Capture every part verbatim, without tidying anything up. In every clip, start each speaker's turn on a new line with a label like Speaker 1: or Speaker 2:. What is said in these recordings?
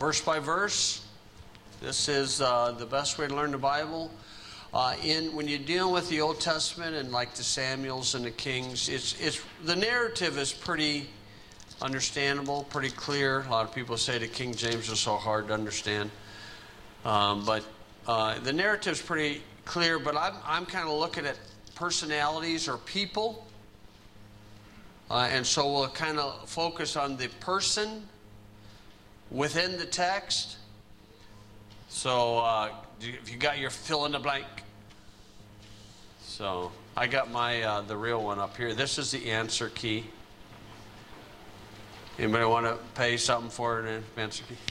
Speaker 1: verse by verse. This is uh, the best way to learn the Bible. Uh, in when you're dealing with the Old Testament and like the Samuels and the Kings, it's it's the narrative is pretty understandable, pretty clear. A lot of people say the King James is so hard to understand, um, but uh, the narrative is pretty clear. But I'm I'm kind of looking at personalities or people, uh, and so we'll kind of focus on the person within the text. So uh, if you got your fill in the blank. So I got my uh, the real one up here. This is the answer key. Anybody want to pay something for an answer key?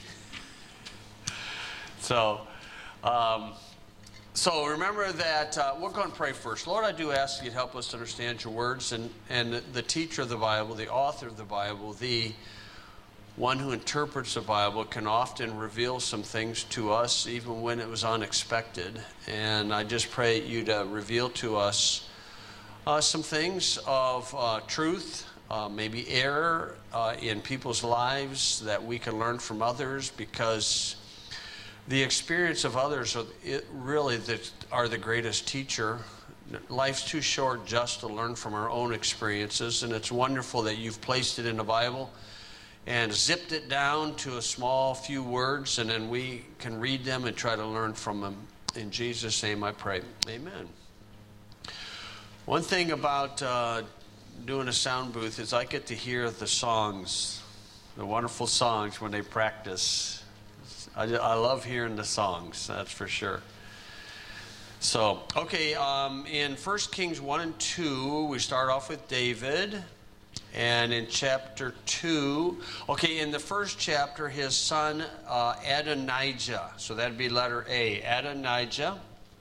Speaker 1: So, um, so remember that uh, we're going to pray first. Lord, I do ask you to help us to understand your words, and and the teacher of the Bible, the author of the Bible, the one who interprets the Bible can often reveal some things to us even when it was unexpected. And I just pray you to reveal to us uh, some things of uh, truth, uh, maybe error uh, in people's lives that we can learn from others, because the experience of others are it really the, are the greatest teacher. Life's too short just to learn from our own experiences, and it's wonderful that you've placed it in the Bible and zipped it down to a small few words, and then we can read them and try to learn from them. In Jesus' name I pray. Amen. One thing about uh, doing a sound booth is I get to hear the songs, the wonderful songs when they practice. I, I love hearing the songs, that's for sure. So, okay, um, in First Kings one and two, we start off with David. And in chapter two, okay, in the first chapter, his son uh, Adonijah, so that'd be letter A, Adonijah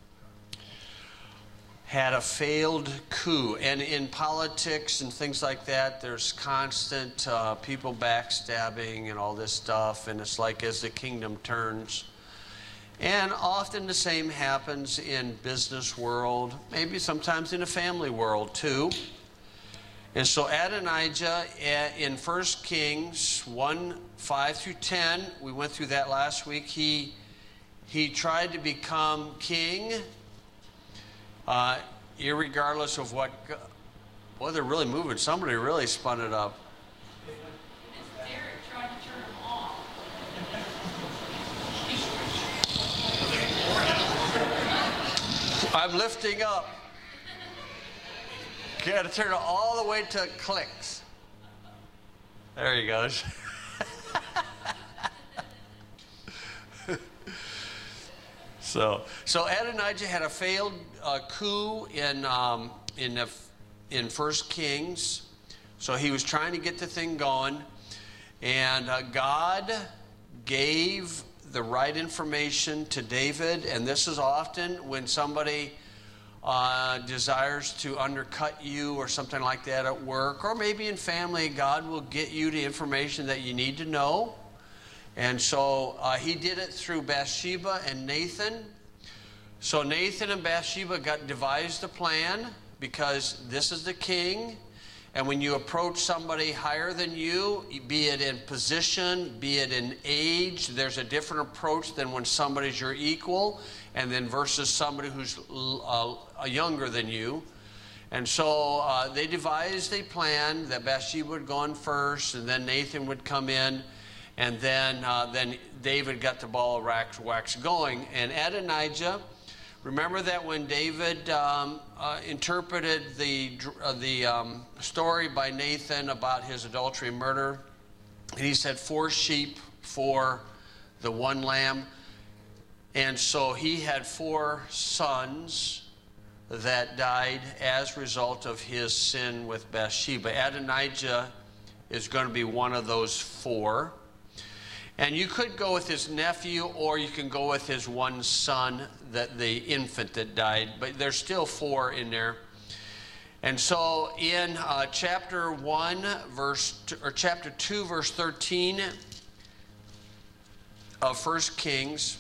Speaker 1: had a failed coup. And in politics and things like that, there's constant uh, people backstabbing and all this stuff, and it's like as the kingdom turns. And often the same happens in business world, maybe sometimes in the family world too. And so Adonijah in First Kings one, five through ten, we went through that last week. He he tried to become king, uh, irregardless of what. Boy, they're really moving. Somebody really spun it up.
Speaker 2: It's Derek trying to turn them off.
Speaker 1: I'm lifting up. You got to turn it all the way to clicks. There he goes. so, so Adonijah had a failed uh, coup in um, in the, in First Kings. So he was trying to get the thing going, and uh, God gave the right information to David. And this is often when somebody Uh, desires to undercut you or something like that at work, or maybe in family, God will get you the information that you need to know. And so uh, he did it through Bathsheba and Nathan. So Nathan and Bathsheba got devised a plan, because this is the king, and when you approach somebody higher than you, be it in position, be it in age, there's a different approach than when somebody's your equal, and then versus somebody who's uh, younger than you. And so uh, they devised a plan that Bathsheba would go in first, and then Nathan would come in, and then uh, then David got the ball of wax, wax going. And Adonijah, remember that when David um, uh, interpreted the uh, the um, story by Nathan about his adultery and murder, and he said four sheep for the one lamb. And so he had four sons that died as a result of his sin with Bathsheba. Adonijah is going to be one of those four. And you could go with his nephew, or you can go with his one son, that the infant that died. But there's still four in there. And so in uh, chapter one, verse two, or chapter two, verse thirteen of First Kings.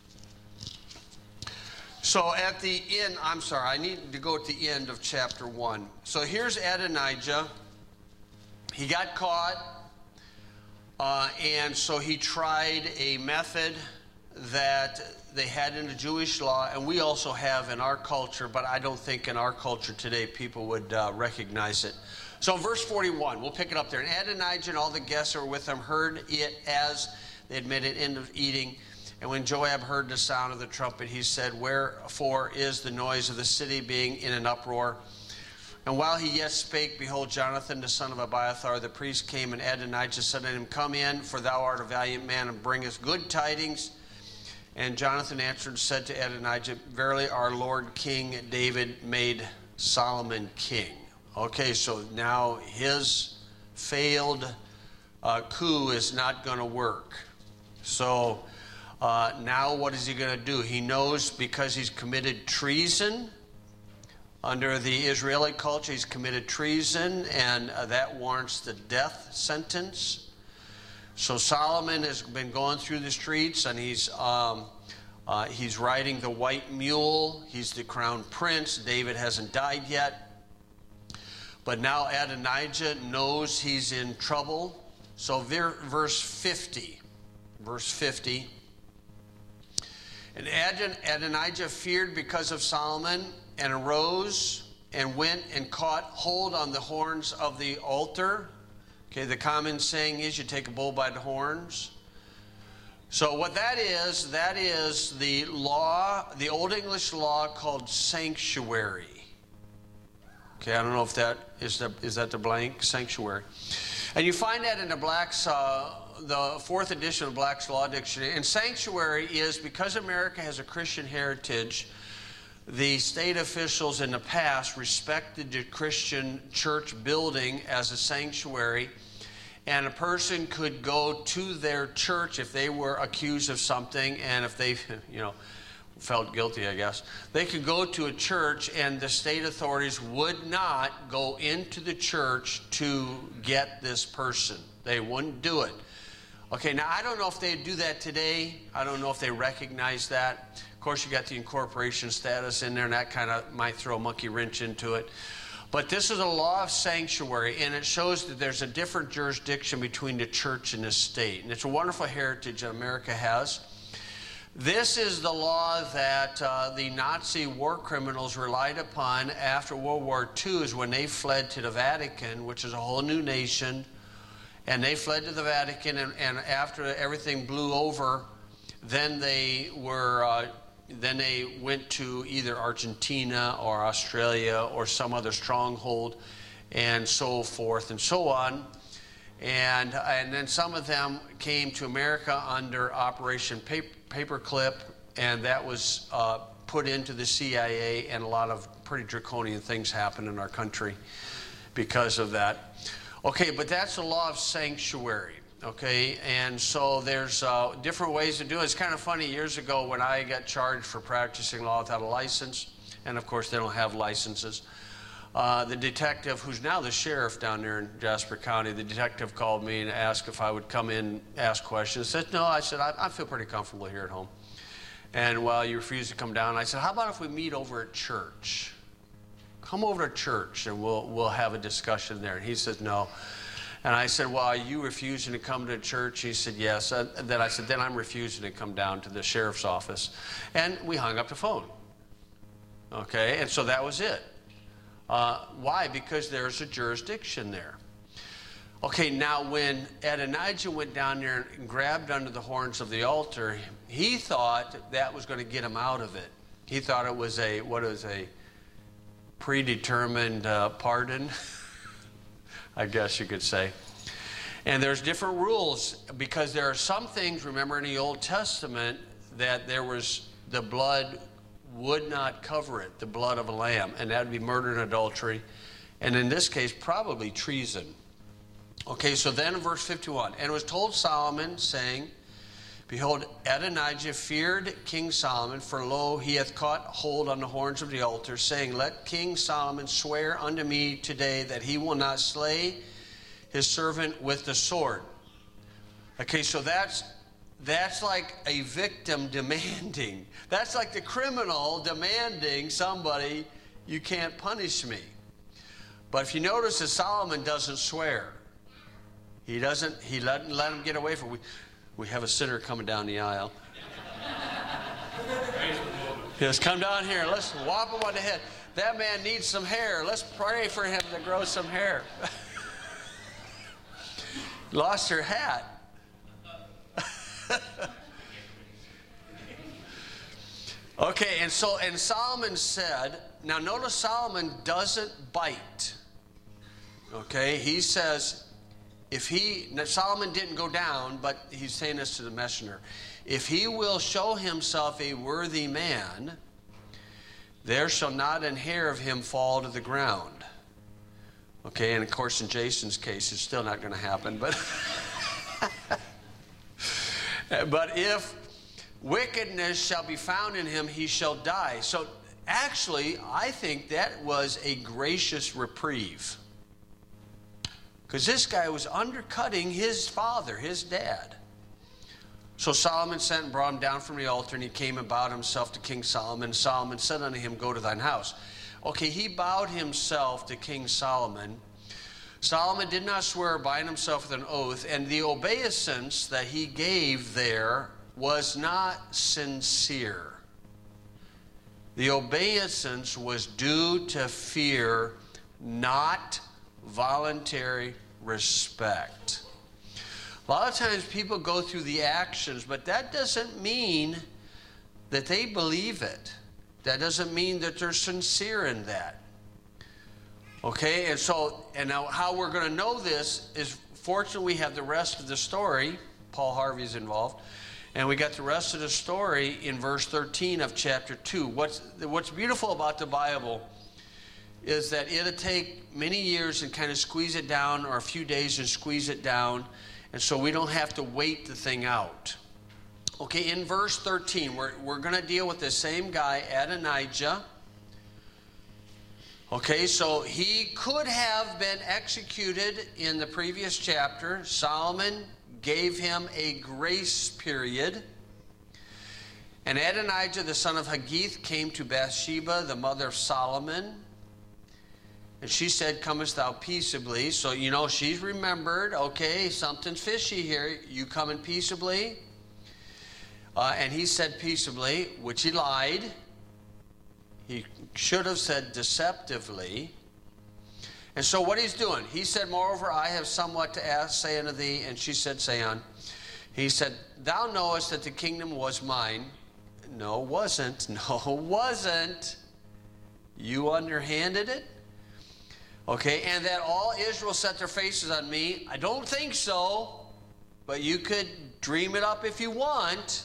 Speaker 1: So at the end, I'm sorry, I need to go at the end of chapter one. So here's Adonijah. He got caught. Uh, and so he tried a method that they had in the Jewish law, and we also have in our culture, but I don't think in our culture today people would uh, recognize it. So verse forty-one, we'll pick it up there. And Adonijah and all the guests who were with him heard it as they had made an end of eating. And when Joab heard the sound of the trumpet, he said, wherefore is the noise of the city being in an uproar? And while he yet spake, behold, Jonathan, the son of Abiathar, the priest, came, and Adonijah said unto him, come in, for thou art a valiant man, and bringest good tidings. And Jonathan answered and said to Adonijah, verily our Lord King David made Solomon king. Okay, so now his failed uh, coup is not going to work. So uh, now what is he going to do? He knows because he's committed treason. Under the Israeli culture, he's committed treason, and uh, that warrants the death sentence. So Solomon has been going through the streets, and he's um, uh, he's riding the white mule. He's the crown prince. David hasn't died yet. But now Adonijah knows he's in trouble. So ver- verse fifty. Verse fifty. And Adon- Adonijah feared because of Solomon, and arose and went and caught hold on the horns of the altar. Okay, the common saying is you take a bull by the horns. So what that is, that is the law, the Old English law called sanctuary. Okay, I don't know if that is the, is that the blank? Sanctuary. And you find that in the Black's, uh, the fourth edition of Black's Law Dictionary. And sanctuary is, because America has a Christian heritage, the state officials in the past respected the Christian church building as a sanctuary, and a person could go to their church if they were accused of something, and if they, you know, felt guilty, I guess, they could go to a church, and the state authorities would not go into the church to get this person. They wouldn't do it. Okay, now I don't know if they do that today. I don't know if they recognize that. Of course, you got the incorporation status in there, and that kind of might throw a monkey wrench into it. But this is a law of sanctuary, and it shows that there's a different jurisdiction between the church and the state. And it's a wonderful heritage that America has. This is the law that uh, the Nazi war criminals relied upon after World War Two, is when they fled to the Vatican, which is a whole new nation. And they fled to the Vatican, and, and after everything blew over, then they were... Uh, Then they went to either Argentina or Australia or some other stronghold, and so forth and so on. And, and then some of them came to America under Operation Paperclip, and that was uh, put into the C I A, and a lot of pretty draconian things happened in our country because of that. Okay, but that's the law of sanctuary. Okay, and so there's uh, different ways to do it. It's kind of funny, years ago when I got charged for practicing law without a license, and of course they don't have licenses, uh, the detective, who's now the sheriff down there in Jasper County, the detective called me and asked if I would come in, ask questions. I said, no, I said, I, I feel pretty comfortable here at home. And while you refused to come down, I said, how about if we meet over at church? Come over to church and we'll, we'll have a discussion there. And he said, no. And I said, well, are you refusing to come to church? He said, yes. And then I said, then I'm refusing to come down to the sheriff's office. And we hung up the phone. Okay, and so that was it. Uh, why? Because there's a jurisdiction there. Okay, now when Adonijah went down there and grabbed under the horns of the altar, he thought that was going to get him out of it. He thought it was a, what is a predetermined uh, pardon. I guess you could say. And there's different rules, because there are some things, remember in the Old Testament, that there was, the blood would not cover it, the blood of a lamb, and that would be murder and adultery, and in this case, probably treason. Okay, so then in verse fifty-one, and it was told Solomon, saying, behold, Adonijah feared King Solomon, for lo, he hath caught hold on the horns of the altar, saying, let King Solomon swear unto me today that he will not slay his servant with the sword. Okay, so that's that's like a victim demanding. That's like the criminal demanding somebody, you can't punish me. But if you notice that Solomon doesn't swear. He He doesn't, he doesn't let him get away from it. We, we have a sinner coming down the aisle. Yes, come down here. Let's whop him on the head. That man needs some hair. Let's pray for him to grow some hair. Lost her hat. Okay, and so, and Solomon said, now notice Solomon doesn't bite. Okay, he says, if he, Solomon didn't go down, but he's saying this to the messenger. If he will show himself a worthy man, there shall not an hair of him fall to the ground. Okay, and of course in Jason's case, it's still not going to happen, but, but if wickedness shall be found in him, he shall die. So actually, I think that was a gracious reprieve. Because this guy was undercutting his father, his dad. So Solomon sent and brought him down from the altar, and he came and bowed himself to King Solomon. Solomon said unto him, go to thine house. Okay, he bowed himself to King Solomon. Solomon did not swear or bind himself with an oath, and the obeisance that he gave there was not sincere. The obeisance was due to fear, not voluntary respect. A lot of times people go through the actions, but that doesn't mean that they believe it. That doesn't mean that they're sincere in that. Okay, and so, and now how we're going to know this is, fortunately we have the rest of the story. Paul Harvey's involved. And we got the rest of the story in verse thirteen of chapter two. What's, what's beautiful about the Bible is that it'll take many years and kind of squeeze it down, or a few days and squeeze it down. And so we don't have to wait the thing out. Okay, in verse thirteen, we're, we're going to deal with the same guy, Adonijah. Okay, so he could have been executed in the previous chapter. Solomon gave him a grace period. And Adonijah, the son of Haggith, came to Bathsheba, the mother of Solomon. And she said, comest thou peaceably? So, you know, she's remembered, okay, something's fishy here. You coming peaceably? Uh, and he said peaceably, which he lied. He should have said deceptively. And so what he's doing, he said, moreover, I have somewhat to ask, say unto thee. And she said, say on. He said, thou knowest that the kingdom was mine. No, wasn't. No, wasn't. You underhanded it? Okay, and that all Israel set their faces on me. I don't think so, but you could dream it up if you want.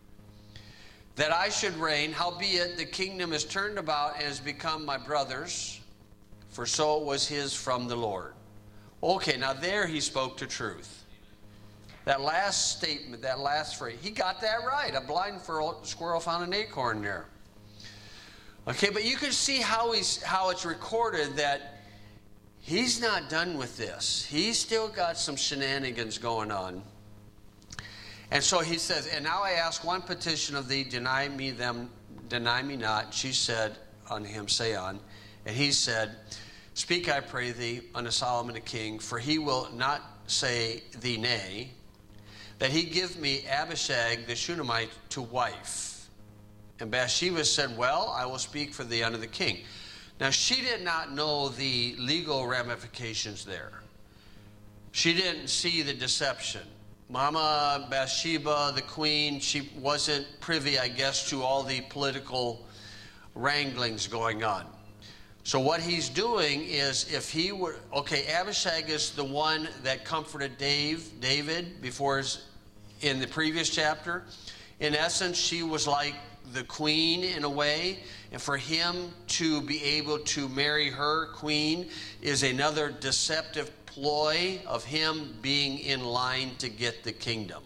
Speaker 1: That I should reign, howbeit the kingdom is turned about and has become my brother's, for so it was his from the Lord. Okay, now there he spoke the truth. That last statement, that last phrase, he got that right. A blind squirrel found an acorn there. Okay, but you can see how he's how it's recorded that he's not done with this. He's still got some shenanigans going on. And so he says, and now I ask one petition of thee, deny me them, deny me not. She said unto him, say on. And he said, speak, I pray thee, unto Solomon the king, for he will not say thee nay, that he give me Abishag the Shunammite to wife. And Bathsheba said, well, I will speak for thee unto the king. Now, she did not know the legal ramifications there. She didn't see the deception. Mama Bathsheba, the queen, she wasn't privy, I guess, to all the political wranglings going on. So what he's doing is, if he were, okay, Abishag is the one that comforted Dave, David before his, in the previous chapter. In essence, she was like the queen in a way, and for him to be able to marry her queen is another deceptive ploy of him being in line to get the kingdom.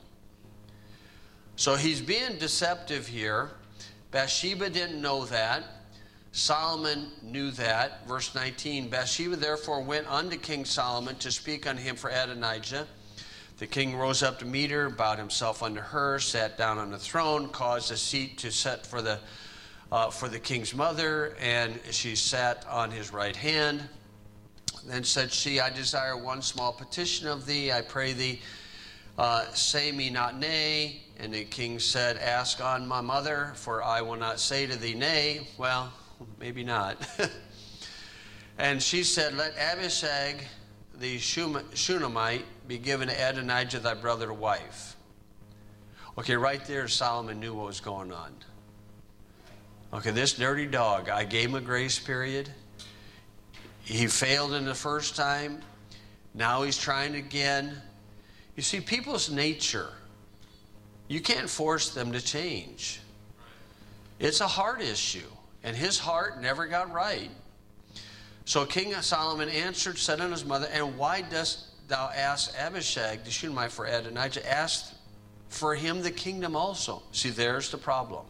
Speaker 1: So he's being deceptive here. Bathsheba didn't know that. Solomon knew that. Verse nineteen, Bathsheba therefore went unto King Solomon to speak unto him for Adonijah. The king rose up to meet her, bowed himself unto her, sat down on the throne, caused a seat to set for the uh, for the king's mother, and she sat on his right hand. Then said she, I desire one small petition of thee. I pray thee, uh, say me not nay. And the king said, ask on my mother, for I will not say to thee nay. Well, maybe not. And she said, let Abishag the Shunammite be given to Adonijah thy brother to wife. Okay, right there Solomon knew what was going on. Okay, this dirty dog, I gave him a grace period. He failed in the first time. Now he's trying again. You see, people's nature, you can't force them to change. It's a heart issue, and his heart never got right. So King Solomon answered, said unto his mother, and why dost thou ask Abishag the Shunammite for Adonijah? Ask for him the kingdom also. See, there's the problem.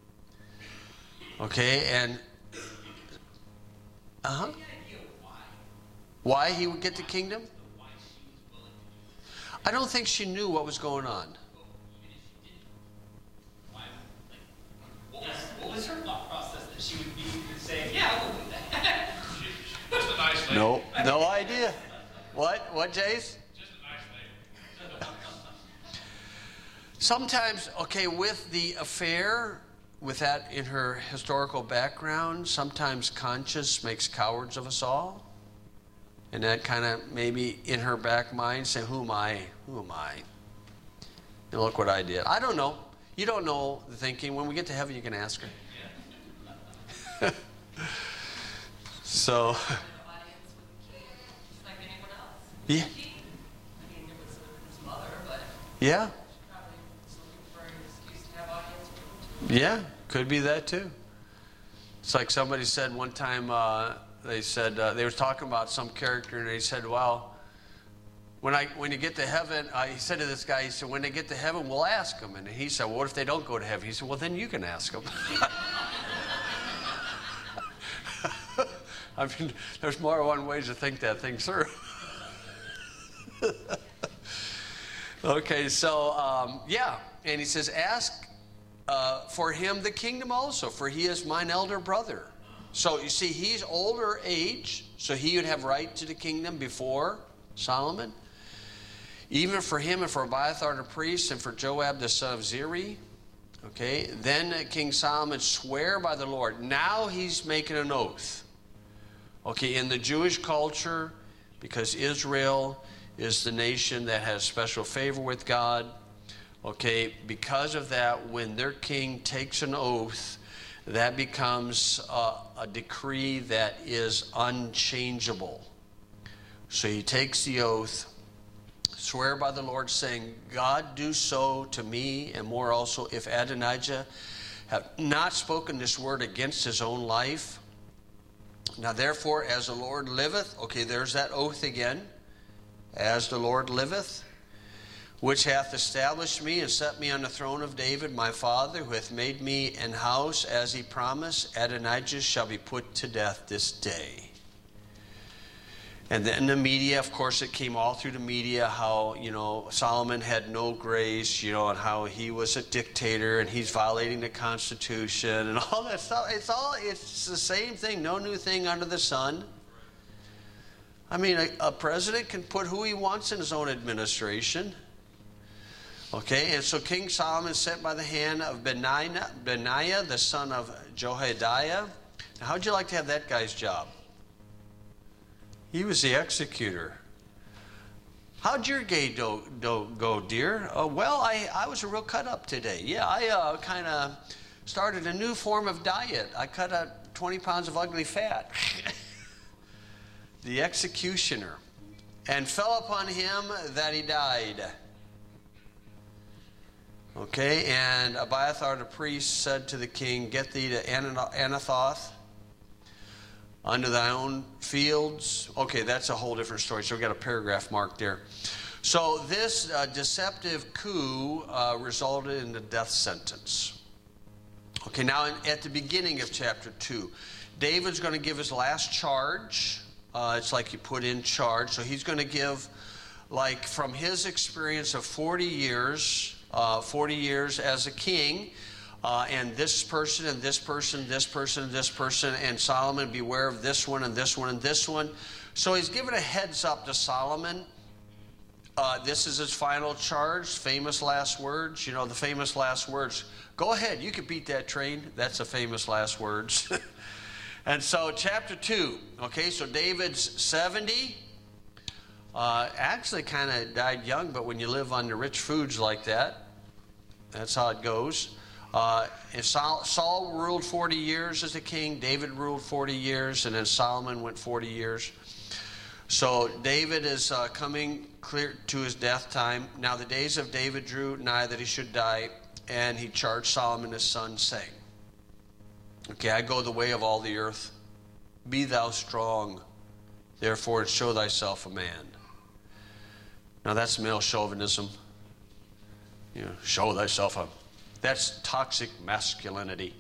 Speaker 1: Okay, and uh-huh. Why he would get the kingdom? I don't think she knew what was going on.
Speaker 3: What was, what was her thought process that she would be saying, yeah, we'll do that?
Speaker 4: Just a nice lady.
Speaker 1: No, no idea. What? What, Jace?
Speaker 4: Just a nice lady.
Speaker 1: Sometimes, okay, with the affair, with that in her historical background, sometimes conscience makes cowards of us all. And that kind of maybe in her back mind say, who am I? Who am I? And look what I did. I don't know. You don't know the thinking. When we get to heaven, you can ask her. So.
Speaker 2: Just like anyone else.
Speaker 1: Yeah.
Speaker 2: I mean, it was his mother, but
Speaker 1: Yeah.
Speaker 2: she probably was looking for an excuse to have audience with him too.
Speaker 1: Yeah. Could be that too. It's like somebody said one time, uh, they said, uh, they were talking about some character, and they said, well, when I when you get to heaven, uh, he said to this guy, he said, when they get to heaven, we'll ask them. And he said, well, what if they don't go to heaven? He said, well, then you can ask them. I mean, there's more than one way to think that thing through. Okay, so, um, yeah. And he says, ask uh, for him the kingdom also, for he is mine elder brother. So, you see, he's older age, so he would have right to the kingdom before Solomon. Even for him and for Abiathar the priest and for Joab the son of Zeri. Okay, then King Solomon swore by the Lord. Now he's making an oath. Okay, in the Jewish culture, because Israel is the nation that has special favor with God, okay, because of that, when their king takes an oath, that becomes a, a decree that is unchangeable. So he takes the oath, swear by the Lord, saying, God do so to me, and more also, if Adonijah have not spoken this word against his own life. Now therefore, as the Lord liveth, okay, there's that oath again, as the Lord liveth, which hath established me and set me on the throne of David my father, who hath made me an house as he promised, Adonijah shall be put to death this day. And then the media, of course, it came all through the media how, you know, Solomon had no grace, you know, and how he was a dictator and he's violating the Constitution and all that stuff. It's all, it's the same thing, no new thing under the sun. I mean, a, a president can put who he wants in his own administration. Okay, and so King Solomon sent by the hand of Benaiah, Benaiah the son of Jehoiada. Now, how'd you like to have that guy's job? He was the executor. How'd your day do, do, go, dear? Uh, well, I, I was a real cut up today. Yeah, I uh, kind of started a new form of diet. I cut out twenty pounds of ugly fat. The executioner. And fell upon him that he died. Okay, and Abiathar the priest said to the king, get thee to Anathoth unto thy own fields. Okay, that's a whole different story. So we've got a paragraph marked there. So this uh, deceptive coup uh, resulted in the death sentence. Okay, now in, at the beginning of chapter two, David's going to give his last charge. Uh, it's like he put in charge. So he's going to give, like, from his experience of forty years, uh, forty years as a king, Uh, and this person and this person, this person and this person, and Solomon, beware of this one and this one and this one. So he's given a heads up to Solomon. Uh, this is his final charge, famous last words. You know, the famous last words. Go ahead, you can beat that train. That's the famous last words. And so chapter two, okay, so David's seventy. Uh, actually kind of died young, but when you live on the rich foods like that, that's how it goes. Uh, and Saul, Saul ruled forty years as a king. David ruled forty years, and then Solomon went forty years. So David is uh, coming clear to his death time. Now the days of David drew nigh that he should die, and he charged Solomon his son, saying, okay, I go the way of all the earth. Be thou strong, therefore, and show thyself a man. Now that's male chauvinism. You know, show thyself a... That's toxic masculinity.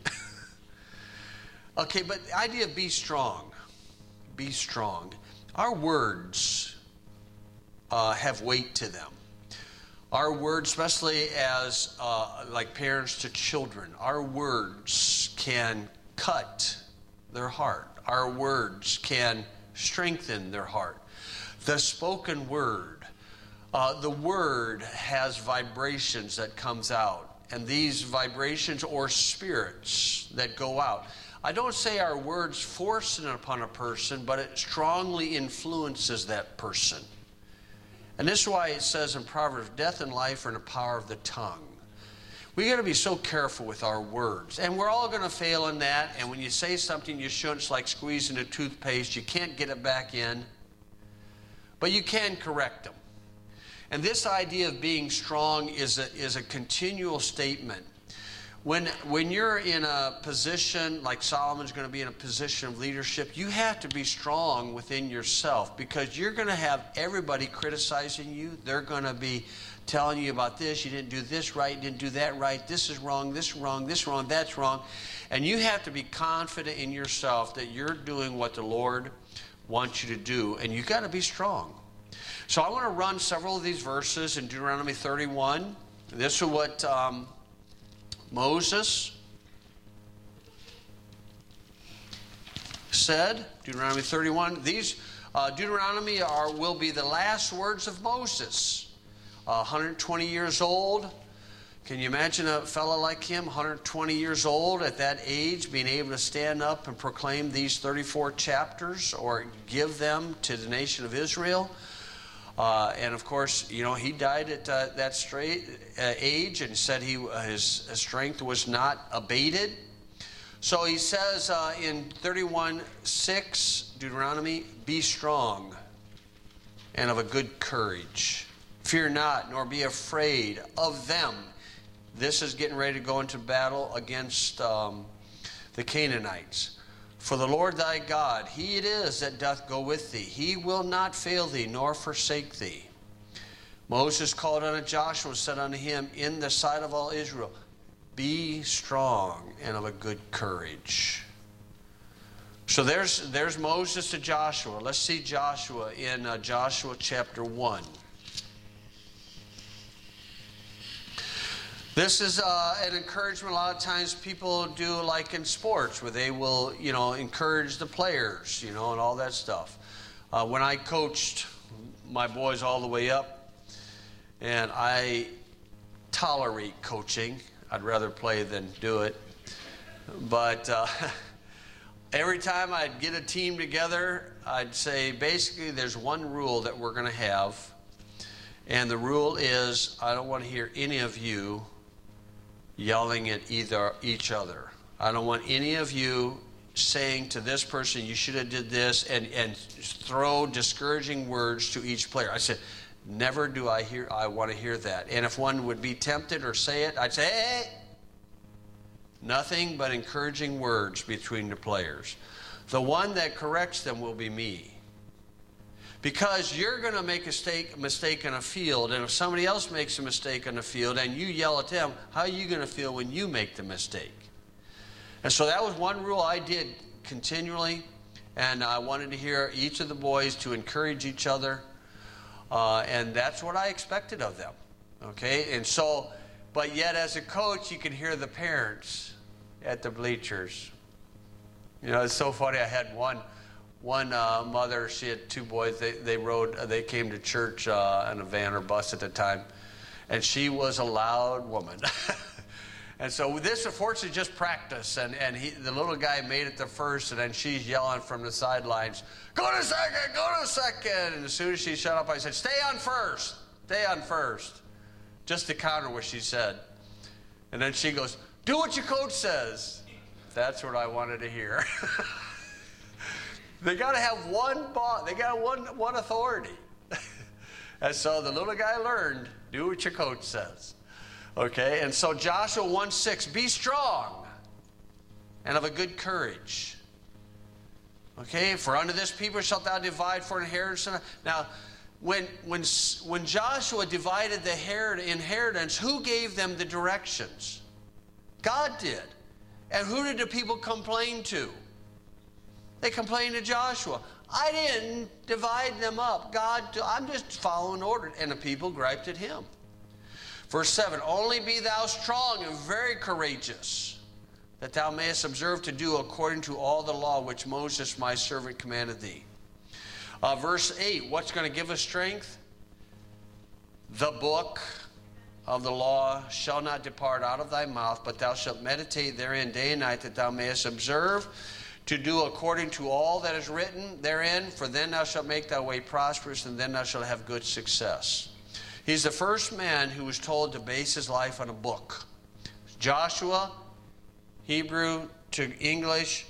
Speaker 1: Okay, but the idea of be strong. Be strong. Our words uh, have weight to them. Our words, especially as uh, like parents to children, our words can cut their heart. Our words can strengthen their heart. The spoken word, uh, the word has vibrations that comes out, and these vibrations or spirits that go out. I don't say our words force it upon a person, but it strongly influences that person. And this is why it says in Proverbs, death and life are in the power of the tongue. We got to be so careful with our words. And we're all going to fail in that. And when you say something you shouldn't, it's like squeezing a toothpaste. You can't get it back in. But you can correct them. And this idea of being strong is a, is a continual statement. When, when you're in a position, like Solomon's going to be in a position of leadership, you have to be strong within yourself, because you're going to have everybody criticizing you. They're going to be telling you about this. You didn't do this right, you didn't do that right. This is wrong, this is wrong, this is wrong, that's wrong. And you have to be confident in yourself that you're doing what the Lord wants you to do. And you've got to be strong. So I want to run several of these verses in Deuteronomy thirty-one. This is what... Um, Moses said, Deuteronomy thirty-one, these uh, Deuteronomy are will be the last words of Moses. Uh, one hundred twenty years old. Can you imagine a fellow like him, one hundred twenty years old at that age, being able to stand up and proclaim these thirty-four chapters or give them to the nation of Israel? Uh, and of course, you know, he died at uh, that straight uh, age, and said he uh, his, his strength was not abated. So he says uh, in thirty-one six, Deuteronomy, be strong and of a good courage. Fear not, nor be afraid of them. This is getting ready to go into battle against um, the Canaanites. For the Lord thy God, he it is that doth go with thee. He will not fail thee, nor forsake thee. Moses called unto Joshua and said unto him, in the sight of all Israel, be strong and of a good courage. So there's, there's Moses to Joshua. Let's see Joshua in uh, Joshua chapter one. This is uh, an encouragement. A lot of times people do like in sports, where they will, you know, encourage the players, you know, and all that stuff. Uh, when I coached my boys all the way up, and I tolerate coaching. I'd rather play than do it. But uh, every time I'd get a team together, I'd say, basically, there's one rule that we're going to have. And the rule is, I don't want to hear any of you yelling at either each other. I don't want any of you saying to this person, you should have did this, and, and throw discouraging words to each player. I said, never do I hear, I want to hear that. And if one would be tempted or say it, I'd say, hey, nothing but encouraging words between the players. The one that corrects them will be me. Because you're going to make a mistake, mistake in a field, and if somebody else makes a mistake in the field and you yell at them, how are you going to feel when you make the mistake? And so that was one rule I did continually, and I wanted to hear each of the boys to encourage each other, uh, and that's what I expected of them. Okay, and so, but yet as a coach, you can hear the parents at the bleachers. You know, it's so funny. I had one one uh, mother, she had two boys. They they rode. Uh, they came to church uh, in a van or bus at the time, and she was a loud woman. And so this, unfortunately, just practice. And and he, the little guy made it the first, and then she's yelling from the sidelines, "Go to second, go to second!" And as soon as she shut up, I said, "Stay on first, stay on first," just to counter what she said. And then she goes, "Do what your coach says." That's what I wanted to hear. They got to have one boss. They got one one authority. And so the little guy learned, do what your coach says. Okay, and so Joshua one six, be strong and of a good courage. Okay, for unto this people shalt thou divide for inheritance. Now, when when when Joshua divided the inheritance, who gave them the directions? God did. And who did the people complain to? They complained to Joshua. I didn't divide them up. God, I'm just following order. And the people griped at him. Verse seven, only be thou strong and very courageous, that thou mayest observe to do according to all the law which Moses my servant commanded thee. Uh, verse eight, what's going to give us strength? The book of the law shall not depart out of thy mouth, but thou shalt meditate therein day and night, that thou mayest observe to do according to all that is written therein, for then thou shalt make thy way prosperous, and then thou shalt have good success. He's the first man who was told to base his life on a book. Joshua, Hebrew to English.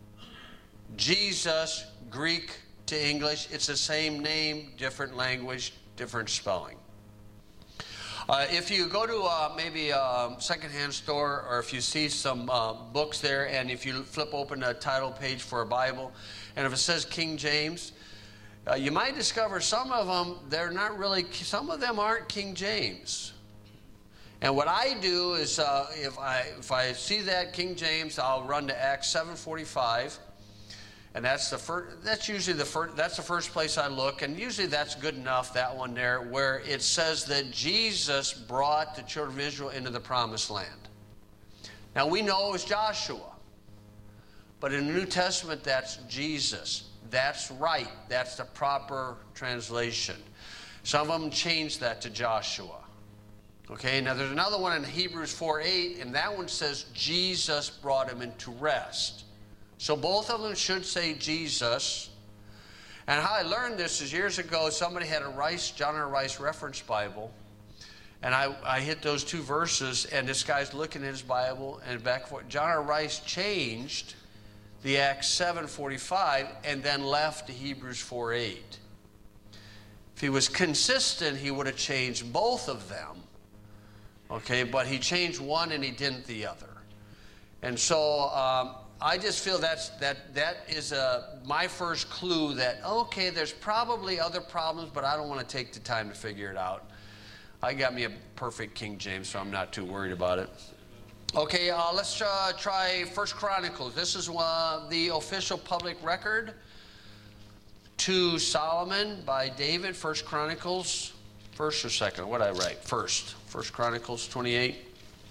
Speaker 1: Jesus, Greek to English. It's the same name, different language, different spelling. Uh, if you go to uh, maybe a secondhand store, or if you see some uh, books there, and if you flip open a title page for a Bible, and if it says King James, uh, you might discover some of them, they're not really, some of them aren't King James. And what I do is, uh, if I if I see that King James, I'll run to Acts seven forty-five. And that's the first, that's usually the first, that's the first place I look, and usually that's good enough, that one there, where it says that Jesus brought the children of Israel into the promised land. Now we know it was Joshua, but in the New Testament that's Jesus. That's right. That's the proper translation. Some of them changed that to Joshua. Okay, now there's another one in Hebrews four eight, and that one says Jesus brought him into rest. So both of them should say Jesus. And how I learned this is years ago, somebody had a Rice, John R. Rice Reference Bible. And I, I hit those two verses, and this guy's looking at his Bible, and back and forth. John R. Rice changed the Acts seven forty-five and then left to Hebrews four eight. If he was consistent, he would have changed both of them. Okay, but he changed one and he didn't the other. And so um, I just feel that's, that that is a, my first clue that, okay, there's probably other problems, but I don't want to take the time to figure it out. I got me a perfect King James, so I'm not too worried about it. Okay, uh, let's uh, try First Chronicles. This is uh, the official public record to Solomon by David. First Chronicles, first or second? What did I write? First. First Chronicles twenty-eight.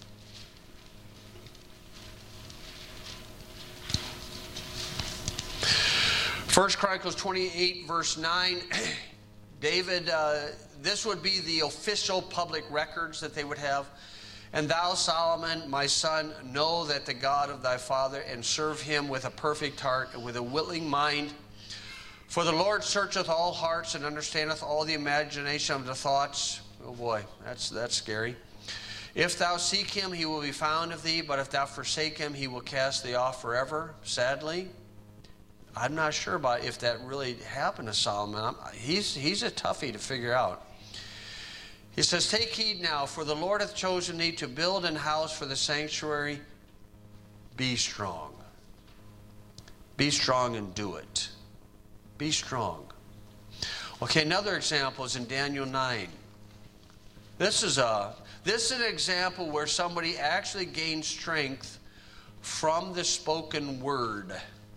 Speaker 1: First Chronicles twenty-eight, verse nine. David, uh, this would be the official public records that they would have. And thou, Solomon, my son, know that the God of thy father, and serve him with a perfect heart and with a willing mind. For the Lord searcheth all hearts and understandeth all the imagination of the thoughts. Oh boy, that's that's scary. If thou seek him, he will be found of thee, but if thou forsake him, he will cast thee off forever. Sadly, I'm not sure about if that really happened to Solomon. I'm, he's, he's a toughie to figure out. He says, take heed now, for the Lord hath chosen thee to build an house for the sanctuary. Be strong. Be strong and do it. Be strong. Okay, another example is in Daniel nine. This is, a, this is an example where somebody actually gained strength from the spoken word.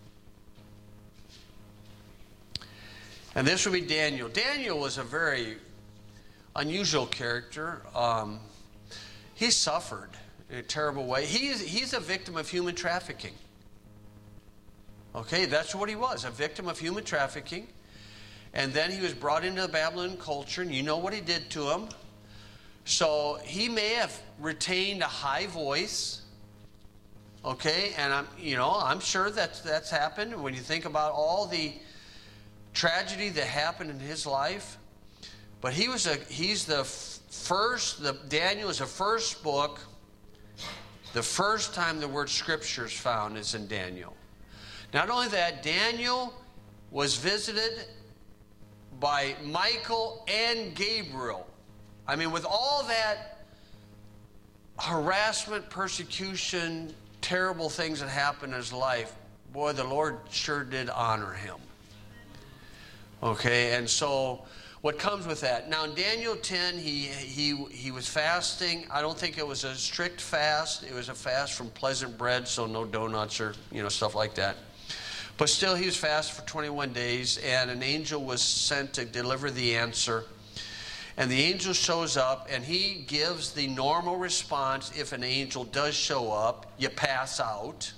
Speaker 1: And this would be Daniel. Daniel was a very unusual character. Um, he suffered in a terrible way. He is, he's a victim of human trafficking. Okay, that's what he was, a victim of human trafficking. And then he was brought into the Babylonian culture, and you know what he did to him. So he may have retained a high voice. Okay, and I'm, you know, I'm sure that that's happened. When you think about all the tragedy that happened in his life, but he was a, he's the first. The Daniel is the first book. The first time the word Scripture is found is in Daniel. Not only that, Daniel was visited by Michael and Gabriel. I mean, with all that harassment, persecution, terrible things that happened in his life, boy, the Lord sure did honor him. Okay, and so what comes with that? Now in Daniel ten, he he he was fasting. I don't think it was a strict fast. It was a fast from pleasant bread, so no donuts or you know stuff like that. But still, he was fasting for twenty-one days, and an angel was sent to deliver the answer. And the angel shows up, and he gives the normal response. If an angel does show up, you pass out.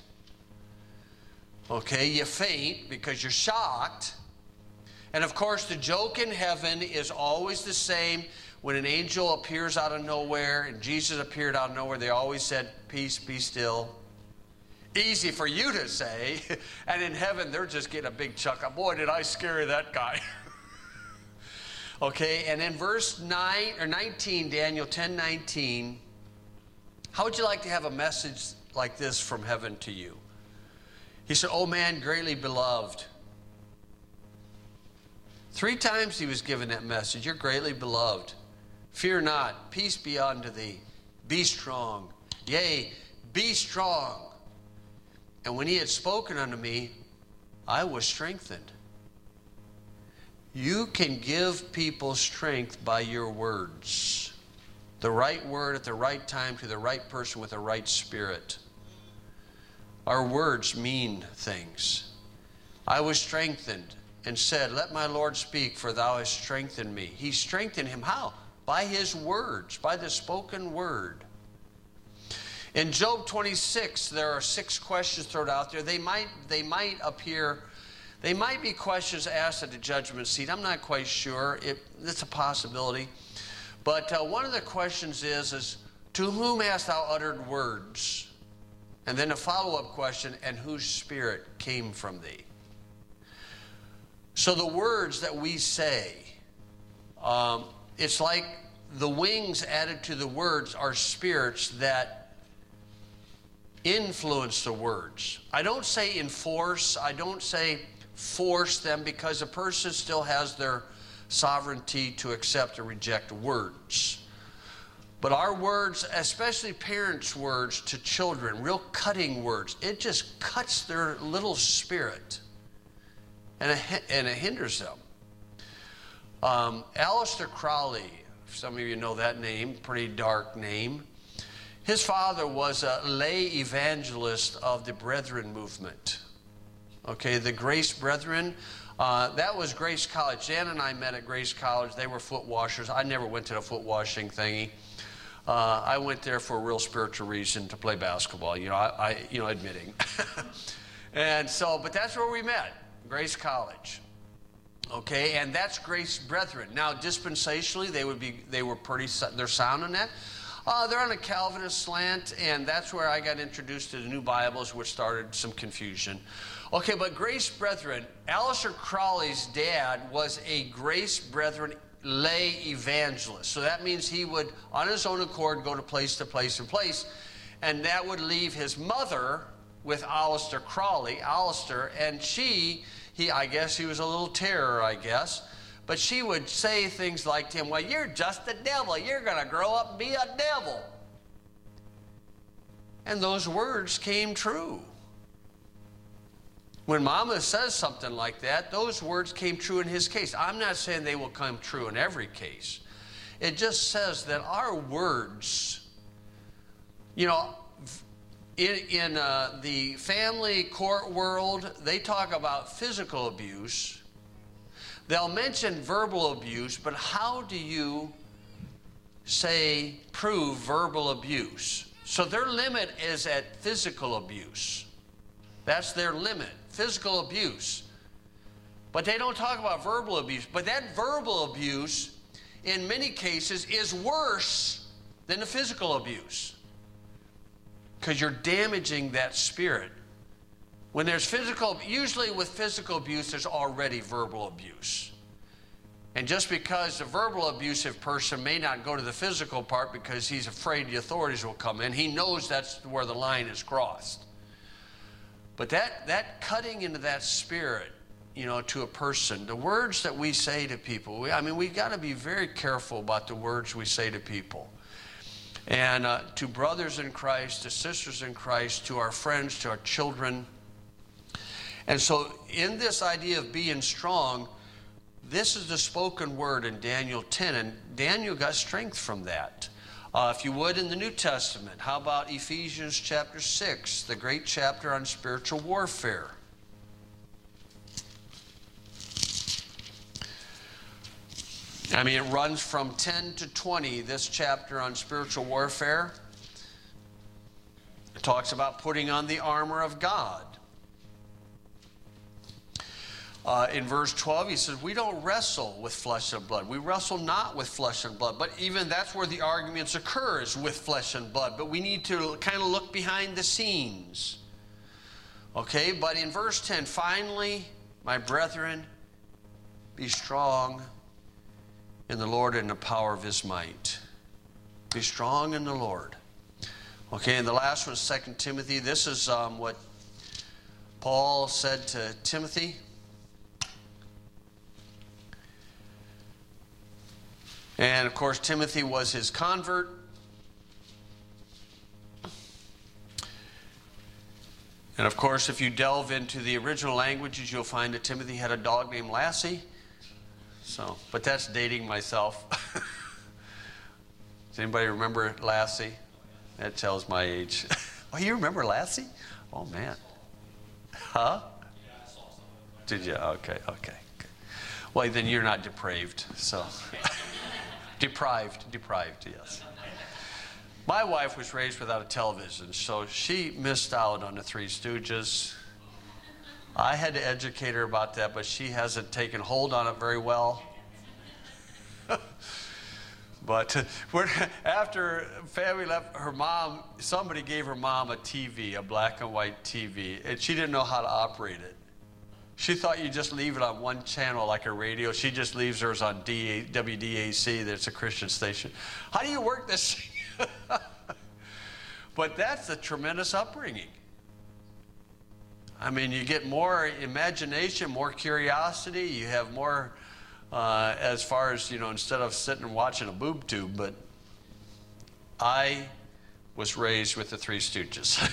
Speaker 1: Okay, you faint because you're shocked. And of course, the joke in heaven is always the same. When an angel appears out of nowhere, and Jesus appeared out of nowhere, they always said, "Peace, be still." Easy for you to say. And in heaven, they're just getting a big chuckle. Boy, did I scare that guy. Okay, and in verse nine or nineteen, Daniel ten nineteen, how would you like to have a message like this from heaven to you? He said, "O man, greatly beloved." Three times he was given that message. "You're greatly beloved. Fear not. Peace be unto thee. Be strong. Yea, be strong. And when he had spoken unto me, I was strengthened." You can give people strength by your words. The right word at the right time to the right person with the right spirit. Our words mean things. I was strengthened and said, "Let my Lord speak, for thou hast strengthened me." He strengthened him how? By his words, by the spoken word. In Job twenty-six, there are six questions thrown out there. They might, they might appear, they might be questions asked at the judgment seat. I'm not quite sure. It, it's a possibility. But uh, one of the questions is, is, "To whom hast thou uttered words?" And then a follow-up question, "And whose spirit came from thee?" So the words that we say, um, it's like the wings added to the words are spirits that influence the words. I don't say enforce. I don't say force them, because a person still has their sovereignty to accept or reject words. But our words, especially parents' words to children, real cutting words, it just cuts their little spirit. And it, and it hinders them. Um, Aleister Crowley, some of you know that name, pretty dark name. His father was a lay evangelist of the Brethren movement. Okay, the Grace Brethren, uh, that was Grace College. Jan and I met at Grace College. They were foot washers. I never went to the foot washing thingy. Uh, I went there for a real spiritual reason, to play basketball. You know, I, I you know, admitting. And so, but that's where we met. Grace College. Okay, and that's Grace Brethren. Now, dispensationally, they would be, they were pretty, they're sound in that. Uh, they're on a Calvinist slant, and that's where I got introduced to the New Bibles, which started some confusion. Okay, but Grace Brethren, Aleister Crowley's dad was a Grace Brethren lay evangelist. So that means he would, on his own accord, go to place to place and place, and that would leave his mother with Aleister Crowley, Aleister, and she, he, I guess he was a little terror, I guess, but she would say things like to him, "Well, you're just a devil. You're going to grow up and be a devil." And those words came true. When Mama says something like that, those words came true in his case. I'm not saying they will come true in every case. It just says that our words, you know, In, in uh, the family court world, they talk about physical abuse. They'll mention verbal abuse, but how do you say, prove verbal abuse? So their limit is at physical abuse. That's their limit, physical abuse. But they don't talk about verbal abuse. But that verbal abuse, in many cases, is worse than the physical abuse. Because you're damaging that spirit. When there's physical, usually with physical abuse, there's already verbal abuse. And just because the verbal abusive person may not go to the physical part because he's afraid the authorities will come in, he knows that's where the line is crossed. But that, that cutting into that spirit, you know, to a person, the words that we say to people, we, I mean, we've got to be very careful about the words we say to people. And uh, to brothers in Christ, to sisters in Christ, to our friends, to our children. And so in this idea of being strong, this is the spoken word in Daniel ten, and Daniel got strength from that. Uh, if you would, in the New Testament, how about Ephesians chapter six, the great chapter on spiritual warfare? I mean, it runs from ten to twenty, this chapter on spiritual warfare. It talks about putting on the armor of God. Uh, in verse twelve, he says, we don't wrestle with flesh and blood. We wrestle not with flesh and blood. But even that's where the arguments occur, is with flesh and blood. But we need to kind of look behind the scenes. Okay, but in verse ten, finally, my brethren, be strong in the Lord and the power of his might. Be strong in the Lord. Okay, and the last one is Second Timothy. This is um, what Paul said to Timothy. And, of course, Timothy was his convert. And, of course, if you delve into the original languages, you'll find that Timothy had a dog named Lassie. So, but that's dating myself. Does anybody remember Lassie? That tells my age. Oh, you remember Lassie? Oh, man. Huh? Did you? Okay, okay. okay. Well, then you're not depraved, so... Deprived, deprived, yes. My wife was raised without a television, so she missed out on the Three Stooges. I had to educate her about that, but she hasn't taken hold on it very well. But uh, we're, after family left, her mom, somebody gave her mom a T V, a black and white T V, and she didn't know how to operate it. She thought you just leave it on one channel like a radio. She just leaves hers on W D A C, that's a Christian station. How do you work this? But that's a tremendous upbringing. I mean, you get more imagination, more curiosity. You have more, uh, as far as, you know, instead of sitting and watching a boob tube. But I was raised with the Three Stooges.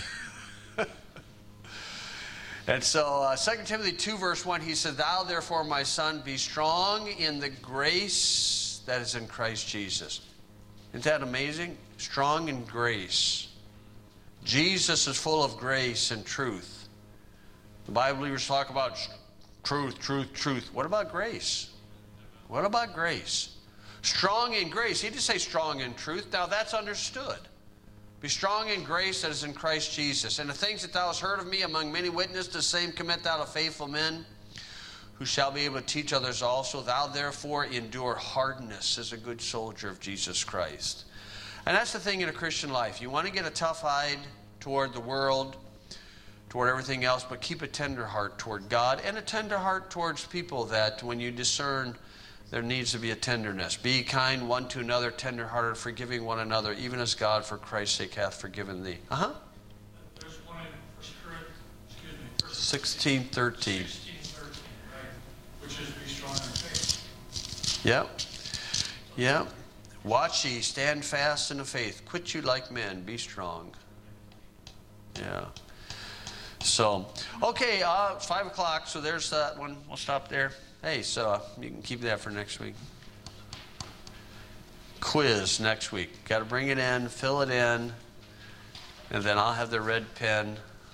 Speaker 1: And so uh, Second Timothy two, verse one, he said, thou therefore, my son, be strong in the grace that is in Christ Jesus. Isn't that amazing? Strong in grace. Jesus is full of grace and truth. The Bible believers talk about truth, truth, truth. What about grace? What about grace? Strong in grace. He didn't say strong in truth. Now that's understood. Be strong in grace that is in Christ Jesus. And the things that thou hast heard of me among many witnesses, the same commit thou to faithful men, who shall be able to teach others also. Thou therefore endure hardness as a good soldier of Jesus Christ. And that's the thing in a Christian life. You want to get a tough hide toward the world, toward everything else, but keep a tender heart toward God and a tender heart towards people, that when you discern, there needs to be a tenderness. Be kind one to another, tender-hearted, forgiving one another, even as God for Christ's sake hath forgiven thee. Uh-huh.
Speaker 4: There's one in First Corinthians, excuse me, First
Speaker 1: sixteen thirteen.
Speaker 4: sixteen thirteen, right? Which is be strong in faith.
Speaker 1: Yep. Yep. Watch ye, stand fast in the faith. Quit you like men, be strong. Yeah. So, okay, uh, it's five o'clock, so there's that one. We'll stop there. Hey, so uh, you can keep that for next week. Quiz next week. Got to bring it in, fill it in, and then I'll have the red pen.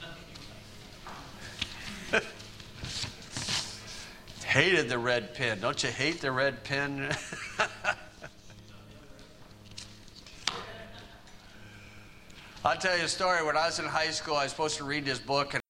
Speaker 1: Hated the red pen. Don't you hate the red pen? I'll tell you a story. When I was in high school, I was supposed to read this book. And